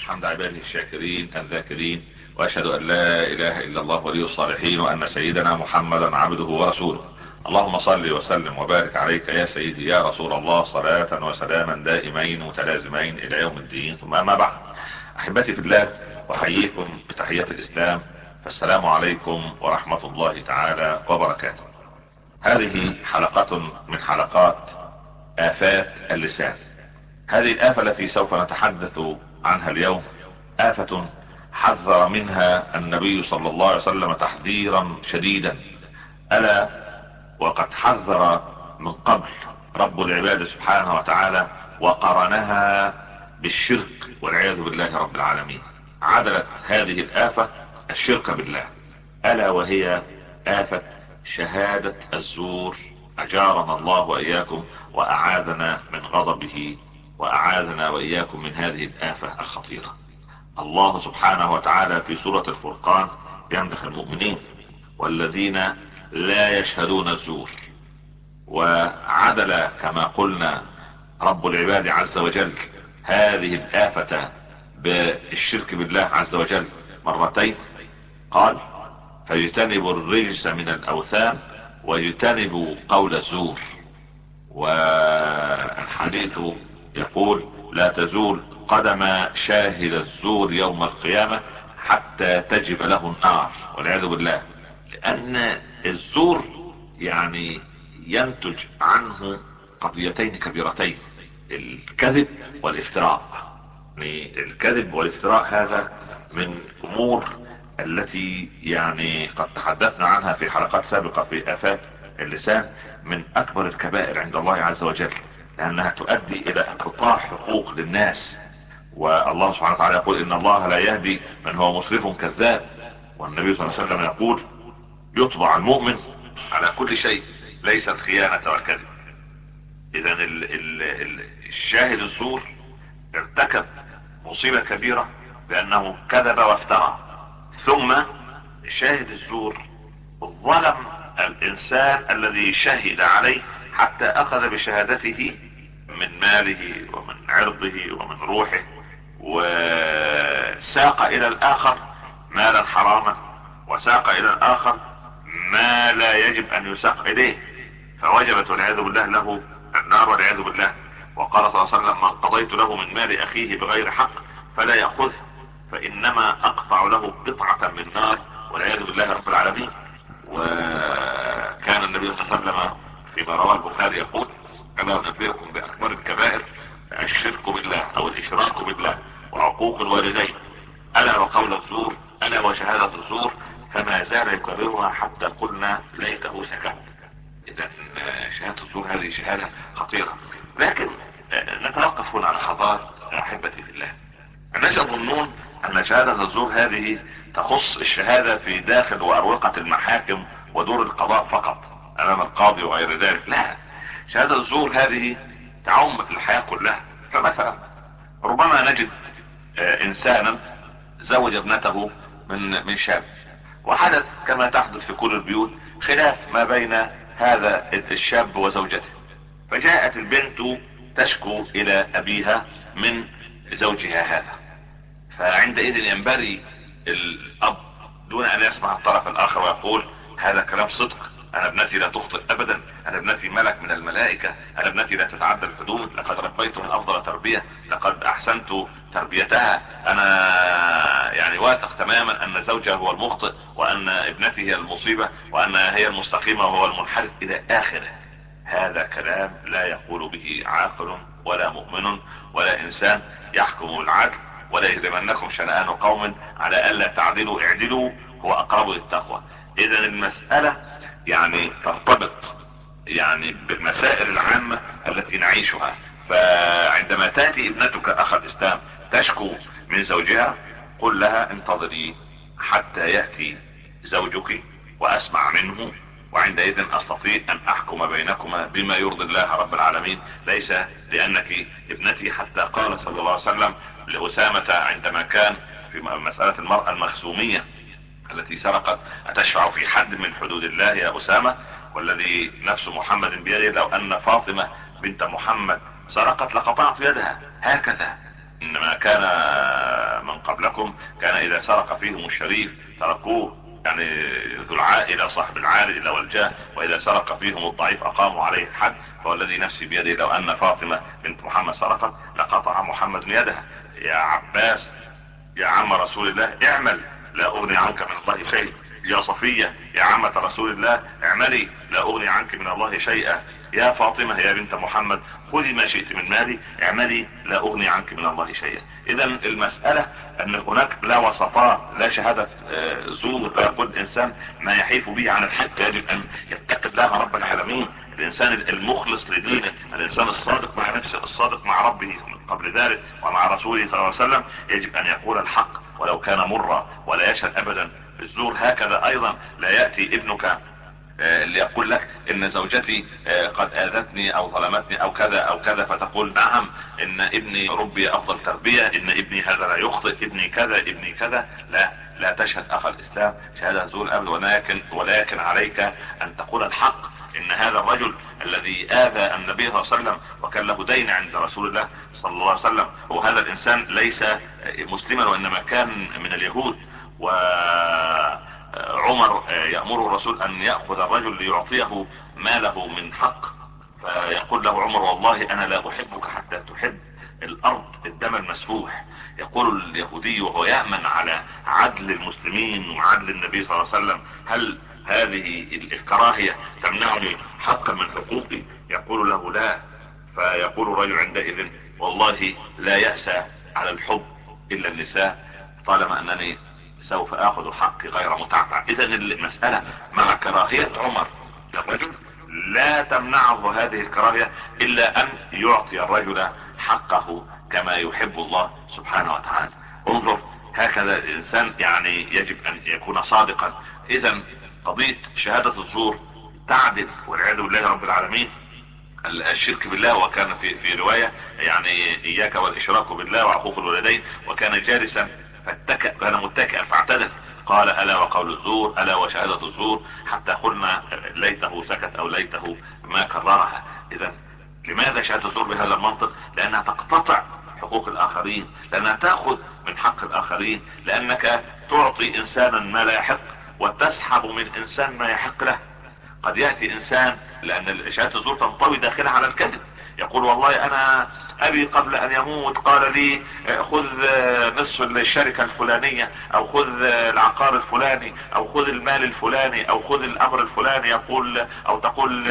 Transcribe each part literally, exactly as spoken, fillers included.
حمد عباده الشاكرين الذاكرين، واشهد ان لا اله الا الله ولي الصالحين، وان سيدنا محمدا عبده ورسوله. اللهم صل وسلم وبارك عليك يا سيدي يا رسول الله، صلاة وسلاما دائمين متلازمين الى يوم الدين. ثم اما بعد، احبتي في الله، احييكم بتحية الاسلام، فالسلام عليكم ورحمة الله تعالى وبركاته. هذه حلقة من حلقات آفات اللسان. هذه الآفة التي سوف نتحدث عنها اليوم آفة حذر منها النبي صلى الله عليه وسلم تحذيرا شديدا، ألا وقد حذر من قبل رب العباد سبحانه وتعالى وقرنها بالشرك والعياذ بالله رب العالمين. عدلت هذه الآفة الشرك بالله، ألا وهي آفة شهادة الزور. أجارنا الله وإياكم وأعاذنا من غضبه وأعاذنا وإياكم من هذه الآفة الخطيرة. الله سبحانه وتعالى في سورة الفرقان يمدح المؤمنين والذين لا يشهدون الزور، وعدل كما قلنا رب العباد عز وجل هذه الآفة بالشرك بالله عز وجل مرتين. قال: فيجتنب الرجس من الأوثان ويجتنب قول الزور. والحديث يقول: لا تزول قدم شاهد الزور يوم القيامة حتى تجب له النار والعياذ بالله، لأن الزور يعني ينتج عنه قضيتين كبيرتين: الكذب والافتراء. يعني الكذب والافتراء هذا من أمور التي يعني قد تحدثنا عنها في حلقات سابقة في آفات اللسان، من أكبر الكبائر عند الله عز وجل، لأنها تؤدي إلى انقطاع حقوق للناس. والله سبحانه وتعالى يقول: إن الله لا يهدي من هو مسرف كذاب. والنبي صلى الله عليه وسلم يقول: يطبع المؤمن على كل شيء ليس الخيانة والكذب. إذا ال ال ال الشاهد الزور ارتكب مصيبة كبيرة بأنه كذب وافترى. ثم شاهد الزور ظلم الإنسان الذي شهد عليه حتى أخذ بشهادته من ماله ومن عرضه ومن روحه، وساق إلى الآخر مالا حراما، وساق إلى الآخر ما لا يجب أن يساق إليه، فوجبت والعياذ بالله له النار والعياذ بالله. وقال صلى الله عليه وسلم: من قضيت له من مال أخيه بغير حق فلا يأخذ، فإنما أقطع له قطعة من نار والعياذ بالله رب العالمين. وكان النبي صلى الله عليه وسلم فيما رواه البخاري يقول: ألا أنبئكم بأكبر الكبائر؟ الشرك بالله أو الإشراك بالله وعقوق الوالدين، ألا وقول الزور، ألا وشهادة الزور. فما زال يكررها حتى قلنا ليته سكت. إذا شهادة الزور هذه شهادة خطيرة. لكن نتوقف هنا على لحظات أحبتي في الله. الناس يظنون أن شهادة الزور هذه تخص الشهادة في داخل وأروقة المحاكم ودور القضاء فقط أمام القاضي وغير ذلك. لا، شهادة الزور هذه تعم في الحياة كلها. فمثلا ربما نجد إنسانا زوج ابنته من من شاب، وحدث كما تحدث في كل البيوت خلاف ما بين هذا الشاب وزوجته، فجاءت البنت تشكو إلى أبيها من زوجها هذا. فعندئذ ينبغي الأب دون أن يسمع الطرف الآخر ويقول: هذا كلام صدق، أنا ابنتي لا تخطئ أبدا، أنا ابنتي ملك من الملائكة، أنا ابنتي لا تتعدى الحدود، لقد ربيتها أفضل تربية، لقد أحسنت تربيتها، أنا يعني واثق تماما أن زوجها هو المخطئ، وأن ابنتي هي المصيبة، وأنها هي المستقيمة وهو المنحرف إلى آخره. هذا كلام لا يقول به عاقل ولا مؤمن ولا إنسان يحكم بالعدل. ولا يجرمنكم شنآن قوم على ألا تعدلوا اعدلوا هو أقرب للتقوى. إذا المسألة يعني ترتبط يعني بالمسائل العامة التي نعيشها. فعندما تأتي ابنتك أخ الإسلام تشكو من زوجها، قل لها: انتظري حتى يأتي زوجك وأسمع منه، وعندئذ أستطيع أن أحكم بينكما بما يرضي الله رب العالمين، ليس لأنك ابنتي. حتى قال صلى الله عليه وسلم لأسامة عندما كان في مسألة المرأة المخزومية التي سرقت: أتشفع في حد من حدود الله يا أسامة؟ والذي نفس محمد بيده لو أن فاطمة بنت محمد سرقت لقطعت يدها. هكذا إنما كان قبلكم كان اذا سرق فيهم الشريف تركوه، يعني ذو العائلة صاحب العائلة والجاه، واذا سرق فيهم الضعيف اقاموا عليه الحد. فوالذي نفسي بيده لو ان فاطمة بنت محمد سرقت لقطع محمد يدها. يا عباس يا عم رسول الله اعمل لا اغني عنك من الله شيء. يا صفية يا عمة رسول الله اعملي لا اغني عنك من الله شيئا. يا فاطمة يا بنت محمد خذي ما شئت من مالي اعملي لا اغني عنك من الله شيئا. اذا المسألة ان هناك لا وسطاء، لا شهادة زور، لا يقول الانسان ما يحيف به عن الحق. يجب ان يتقي الله رب العالمين، الانسان المخلص لدينه، الانسان الصادق مع نفسه الصادق مع ربه من قبل ذلك ومع رسوله صلى الله عليه وسلم، يجب ان يقول الحق ولو كان مرا، ولا يشهد ابدا بالزور. هكذا ايضا لا يأتي ابنك اللي يقول لك ان زوجتي قد اذتني او ظلمتني او كذا او كذا، فتقول نعم ان ابني ربي افضل تربية، ان ابني هذا لا يخطئ، ابني كذا ابني كذا. لا لا تشهد اخ الاسلام شهادة زور ابدا، ولكن ولكن عليك ان تقول الحق. ان هذا الرجل الذي اذى النبي صلى الله عليه وسلم وكان له دين عند رسول الله صلى الله عليه وسلم، وهذا الانسان ليس مسلما وانما كان من اليهود، و عمر يأمر الرسول ان يأخذ الرجل ليعطيه ماله من حق، فيقول له عمر والله انا لا احبك حتى تحب الارض الدم المسفوح. يقول اليهودي وهو يأمن على عدل المسلمين وعدل النبي صلى الله عليه وسلم هل هذه الكراهية تمنعني حقا من حقوقي؟ يقول له لا. فيقول الرجل عندئذ والله لا يأسى على الحب الا النساء طالما انني سوف اخذ حقي غير متعتع. اذا المسألة مع كراهية عمر للرجل لا تمنعه هذه الكراهية الا ان يعطي الرجل حقه كما يحب الله سبحانه وتعالى. انظر هكذا الانسان يعني يجب ان يكون صادقا. اذا قضية شهادة الزور تعدل والعياذ بالله رب العالمين الشرك بالله. وكان في في رواية يعني اياك والاشراك بالله وعقوق الوالدين، وكان جالسا فاتكأ، كان متكئا فاعتدل، قال الا وقول الزور الا وشهادة الزور، حتى قلنا ليته سكت او ليته ما كررها. اذا لماذا شهادة الزور بهذا المنطق؟ لانها تقتطع حقوق الاخرين، لانها تأخذ من حق الاخرين، لانك تعطي انسانا ما لا يحق وتسحب من انسان ما يحق له. قد يأتي انسان لان شهادة الزور تنطوي داخلها على الكذب، يقول والله انا ابي قبل ان يموت قال لي خذ نصف الشركة الفلانية او خذ العقار الفلاني او خذ المال الفلاني او خذ الامر الفلاني. يقول او تقول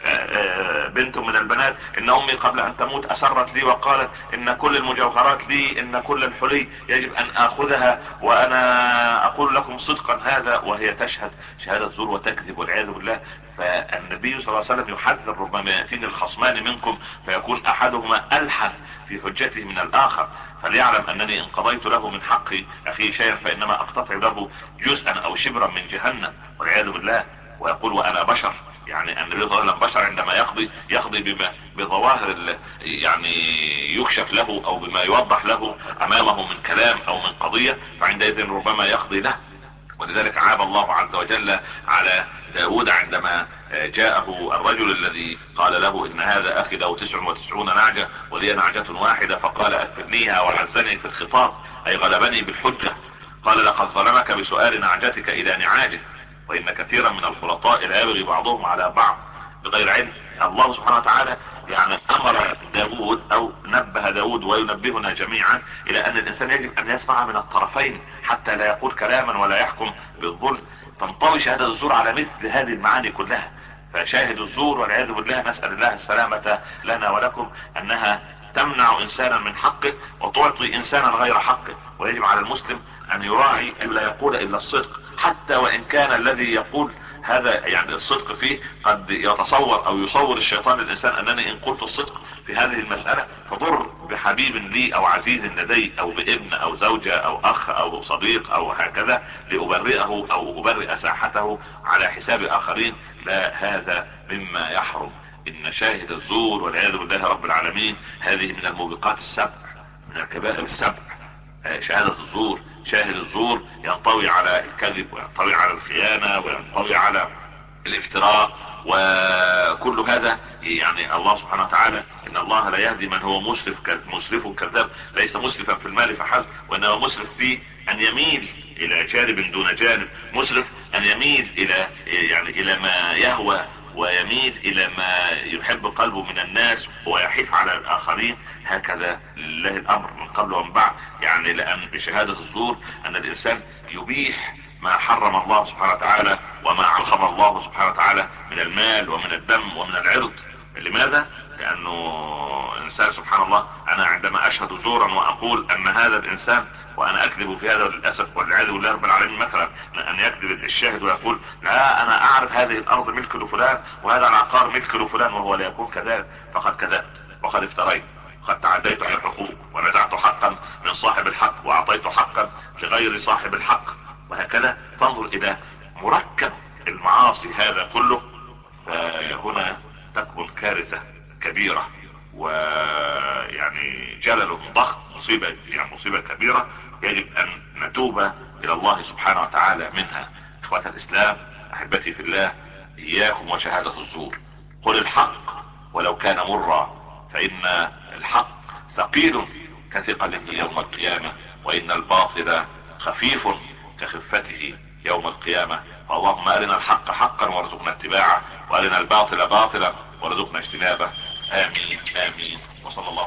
بنت من البنات ان امي قبل ان تموت اسرت لي وقالت ان كل المجوهرات لي، ان كل الحلي يجب ان اخذها، وانا اقول لكم صدقا هذا، وهي تشهد شهادة زور وتكذب والعياذ بالله. فالنبي صلى الله عليه وسلم يحذر ربما يأتيني الخصمان منكم فيكون احدهما الحن في حجته من الاخر، فليعلم انني ان قضيت له من حق اخي شيئا فانما اقتطع له جزءا او شبرا من جهنم والعياذ بالله. ويقول وانا بشر، يعني النبي صلى الله عليه وسلم بشر عندما يقضي يقضي بما بظواهر يعني يكشف له او بما يوضح له امامه من كلام او من قضية، فعندئذ ربما يقضي له. ولذلك عاب الله عز وجل على داود عندما جاءه الرجل الذي قال له ان هذا اخي له تسع وتسعون نعجة ولي نعجة واحدة، فقال اكفرنيها وعزني في الخطاب اي غلبني بالحجة. قال لقد ظلمك بسؤال نعجتك الى نعاجه، وان كثيرا من الخلطاء لا يبغي بعضهم على بعض بغير علم. الله سبحانه وتعالى يعني امر داود او نبه داود وينبهنا جميعا الى ان الانسان يجب ان يسمع من الطرفين حتى لا يقول كلاما ولا يحكم بالظلم. تنطوي شهادة الزور على مثل هذه المعاني كلها. فشاهد الزور والعياذ بالله نسأل الله السلامة لنا ولكم انها تمنع انسانا من حقه وتعطي انسانا غير حقه. ويجب على المسلم ان يراعي ان لا يقول الا الصدق، حتى وان كان الذي يقول هذا يعني الصدق فيه قد يتصور او يصور الشيطان للانسان انني ان قلت الصدق في هذه المسألة فضر بحبيب لي او عزيز لدي او بابن او زوجة او اخ او صديق او هكذا لابرئه او ابرئ ساحته على حساب اخرين. لا، هذا مما يحرم. ان شاهد الزور والعياذ بالله رب العالمين هذه من الموبقات السبع، من الكبائر السبع. شهادة الزور، شاهد الزور ينطوي على الكذب وينطوي على الخيانة وينطوي على الافتراء وكل هذا يعني الله سبحانه وتعالى ان الله لا يهدي من هو مسرف مسرف كذاب، ليس مسرفا في المال فحسب، وانما مسرف في ان يميل الى جانب دون جانب، مسرف ان يميل الى يعني الى ما يهوى ويميل الى ما يحب قلبه من الناس ويحيف على الاخرين. هكذا لله الامر من قبل ومن بعد. يعني لان بشهادة الزور ان الانسان يبيح ما حرم الله سبحانه وتعالى وما عصم الله سبحانه وتعالى من المال ومن الدم ومن العرض. لماذا؟ لانه انسان سبحان الله، انا عندما اشهد زورا واقول ان هذا الانسان، وانا اكذب في هذا للاسف والعياذ بالله رب العالمين، مثلا ان يكذب الشاهد ويقول لا انا اعرف هذه الارض ملك لفلان وهذا العقار ملك لفلان، وهو لا يكون كذلك، فقد كذبت وقد افتريت وقد تعديت على الحقوق ونزعت حقا من صاحب الحق واعطيت حقا لغير صاحب الحق. وهكذا تنظر الى مركب المعاصي هذا كله، فهنا تكون كارثة كبيرة ويعني جلل ضخم، مصيبة يعني مصيبة كبيرة يجب ان نتوب الى الله سبحانه وتعالى منها. اخوة الاسلام، احبتي في الله، اياكم وشهادة الزور. قل الحق ولو كان مرا، فان الحق ثقيل كثقله يوم القيامة، وان الباطل خفيف كخفته يوم القيامة. فاللهم ارنا الحق حقا وارزقنا اتباعه، وارنا الباطل باطلا وارزقنا اجتنابه. امين امين. وصلى الله